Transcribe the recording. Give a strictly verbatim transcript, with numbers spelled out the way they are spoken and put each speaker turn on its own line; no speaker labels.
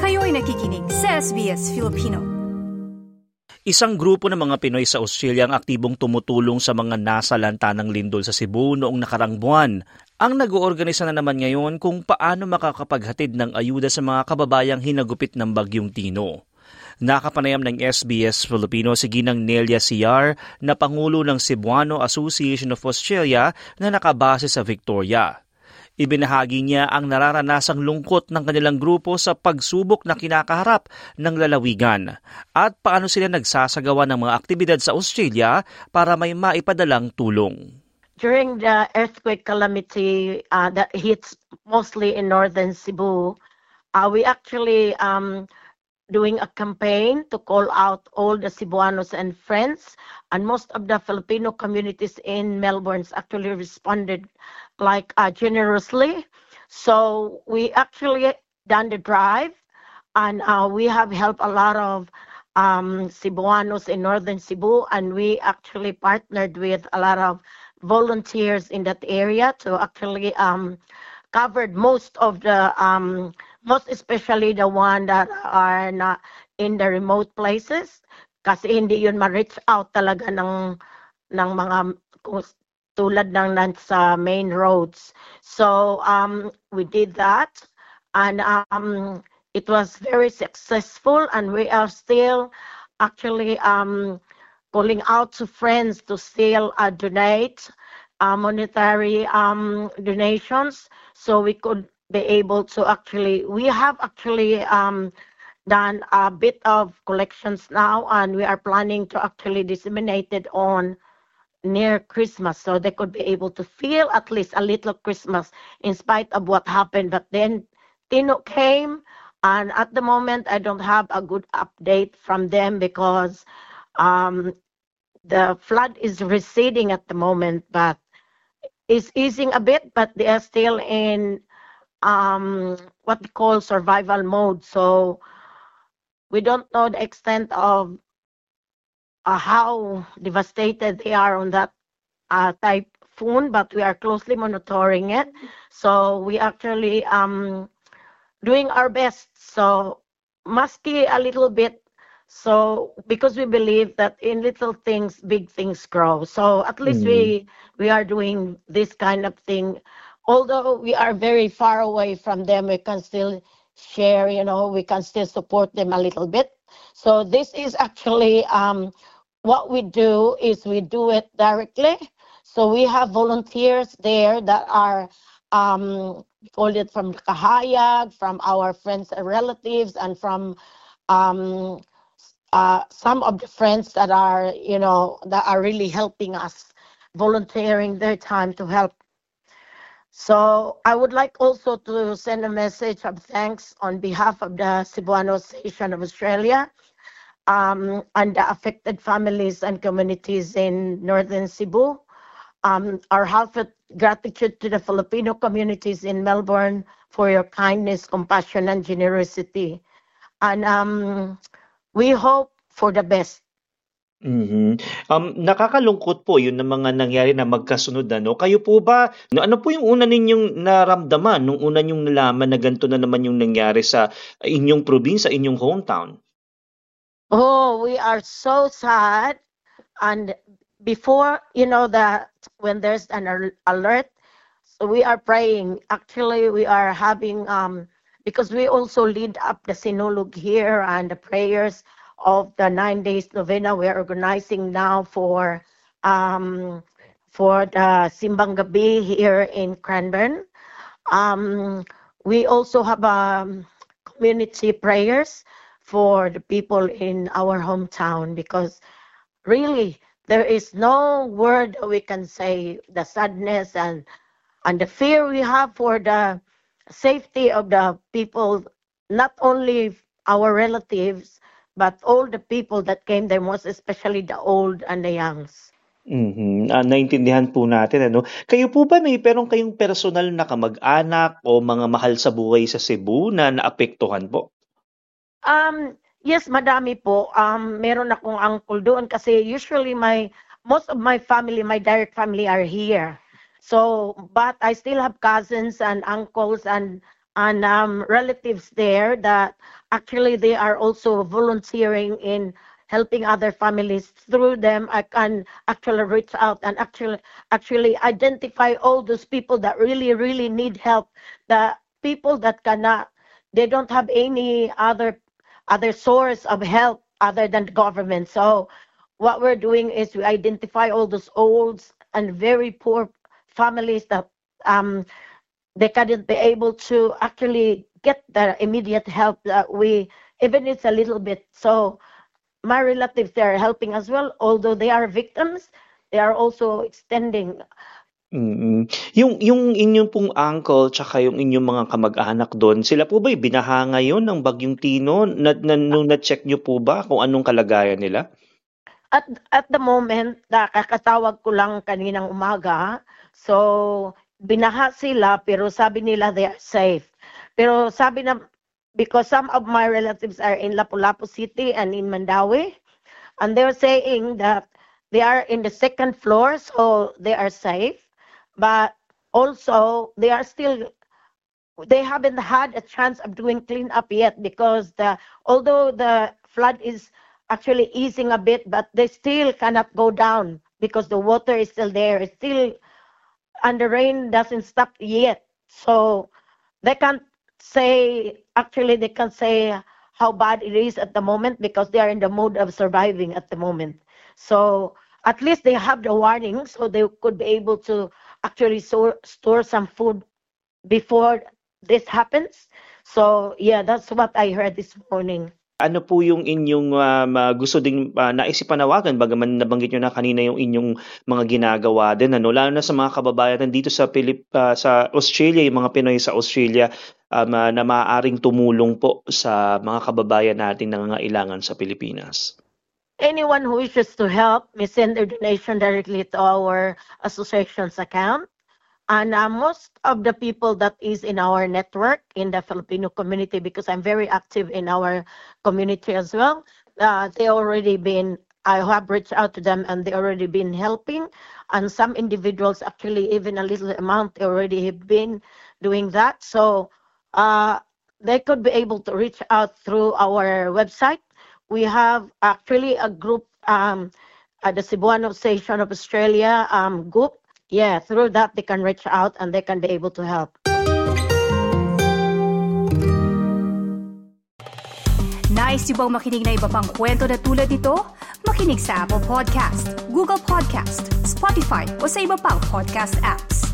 Kayo'y nakikinig sa S B S Filipino.
Isang grupo ng mga Pinoy sa Australia ang aktibong tumutulong sa mga nasalanta ng lindol sa Cebu noong nakarang buwan. Ang nag-oorganisa na naman ngayon kung paano makakapaghatid ng ayuda sa mga kababayang hinagupit ng Bagyong Tino. Nakapanayam ng S B S Filipino si Ginang Nelia Ciar na Pangulo ng Cebuano Association of Australia na nakabase sa Victoria. Ibinahagi niya ang nararanasang lungkot ng kanilang grupo sa pagsubok na kinakaharap ng lalawigan at paano sila nagsasagawa ng mga aktibidad sa Australia para may maipadalang tulong.
During the earthquake calamity uh, that hits mostly in northern Cebu, uh, we actually um, doing a campaign to call out all the Cebuanos and friends, and most of the Filipino communities in Melbourne actually responded like uh, generously. So we actually done the drive, and uh, we have helped a lot of um, Cebuanos in northern Cebu, and we actually partnered with a lot of volunteers in that area to actually um, covered most of the um, most especially the one that are not in the remote places kasi hindi yun ma-reach out talaga ng ng mga tulad ng sa main roads. So um, we did that, and um, it was very successful, and we are still actually um, calling out to friends to still uh, donate uh, monetary um, donations so we could be able to actually, we have actually um, done a bit of collections now, and we are planning to actually disseminate it on near Christmas so they could be able to feel at least a little Christmas in spite of what happened. But then Tino came, and at the moment I don't have a good update from them because um, the flood is receding at the moment, but it's easing a bit, but they are still in um, what we call survival mode. So we don't know the extent of uh, how devastated they are on that uh, typhoon, but we are closely monitoring it. So we actually um, doing our best. So maski a little bit. So because we believe that in little things, big things grow. So at least mm. we we are doing this kind of thing. Although we are very far away from them, we can still share, you know, we can still support them a little bit. So this is actually um, what we do is we do it directly. So we have volunteers there that are um, called it from Kahayag, from our friends and relatives, and from um, uh, some of the friends that are, you know, that are really helping us, volunteering their time to help. So I would like also to send a message of thanks on behalf of the Cebuano Association of Australia um, and the affected families and communities in northern Cebu. Um, our heartfelt gratitude to the Filipino communities in Melbourne for your kindness, compassion, and generosity. And um, we hope for the best.
Mhm. Um, nakakalungkot po yun ng mga nangyari na magkasunod ano. Kayo po ba, no, ano po yung una ninyong naramdaman nung una ninyong nalaman na ganito na naman yung nangyari sa inyong probinsya, inyong hometown?
Oh, we are so sad. And before, you know, that when there's an alert, so we are praying. Actually, we are having, um, because we also lead up the Sinulog here and the prayers of the nine days novena. We are organizing now for um, for the Simbang Gabi here in Cranbourne. Um, we also have um, community prayers for the people in our hometown because really there is no word we can say the sadness and and the fear we have for the safety of the people, not only our relatives, but all the people that came there, most especially the old and the youngs.
Mhm. Ah, naintindihan po natin ano. Kayo po ba may meron kayong personal na kamag-anak o mga mahal sa buhay sa Cebu na naapektuhan po?
Um, yes, madami po. Um, meron akong uncle doon kasi usually my most of my family, my direct family are here. So, but I still have cousins and uncles and and um, relatives there that actually they are also volunteering in helping other families. Through them, I can actually reach out and actually actually identify all those people that really, really need help. The people that cannot, they don't have any other other source of help other than the government. So what we're doing is we identify all those old and very poor families that um, they couldn't be able to actually get the immediate help that we, even it's a little bit. So my relatives, they are helping as well, although they are victims, they are also extending.
Mm. Yung yung inyong pong uncle tsaka yung inyong mga kamag-anak doon, sila po ba'y binaha ngayon ng Bagyong Tino? Na, na, nung na-check niyo po ba kung anong kalagayan nila?
At at the moment, nakakatawag ko lang kaninang umaga. So, binaha sila pero sabi nila they are safe. Pero sabi na, because some of my relatives are in Lapu-Lapu City and in Mandawi, and they're saying that they are in the second floor, so they are safe. But also, they are still, they haven't had a chance of doing cleanup yet because the although the flood is actually easing a bit, but they still cannot go down because the water is still there. It's still, and the rain doesn't stop yet. So they can't say, actually they can't say how bad it is at the moment because they are in the mode of surviving at the moment. So at least they have the warning, so they could be able to actually store, store some food before this happens. So yeah, that's what I heard this morning.
Ano po yung inyong um, uh, gusto ding uh, naisipanawagan, bagaman nabanggit nyo na kanina yung inyong mga ginagawa din, ano, lalo na sa mga kababayan nandito sa Pilip, uh, sa Australia, yung mga Pinoy sa Australia um, uh, na maaaring tumulong po sa mga kababayan natin na nangangailangan sa Pilipinas?
Anyone who wishes to help may send their donation directly to our association's account. And uh, most of the people that is in our network in the Filipino community, because I'm very active in our community as well, uh, they already been, I have reached out to them and they already been helping. And some individuals actually even a little amount they already have been doing that. So uh, they could be able to reach out through our website. We have actually a group, um, uh, the Cebuano Association of Australia um, group. Yeah, through that they can reach out and they can be able to help.
Nice yung bang makinig na iba pang kwento na tulad ito? Makinig sa Apple Podcast, Google Podcast, Spotify o sa iba pang podcast apps.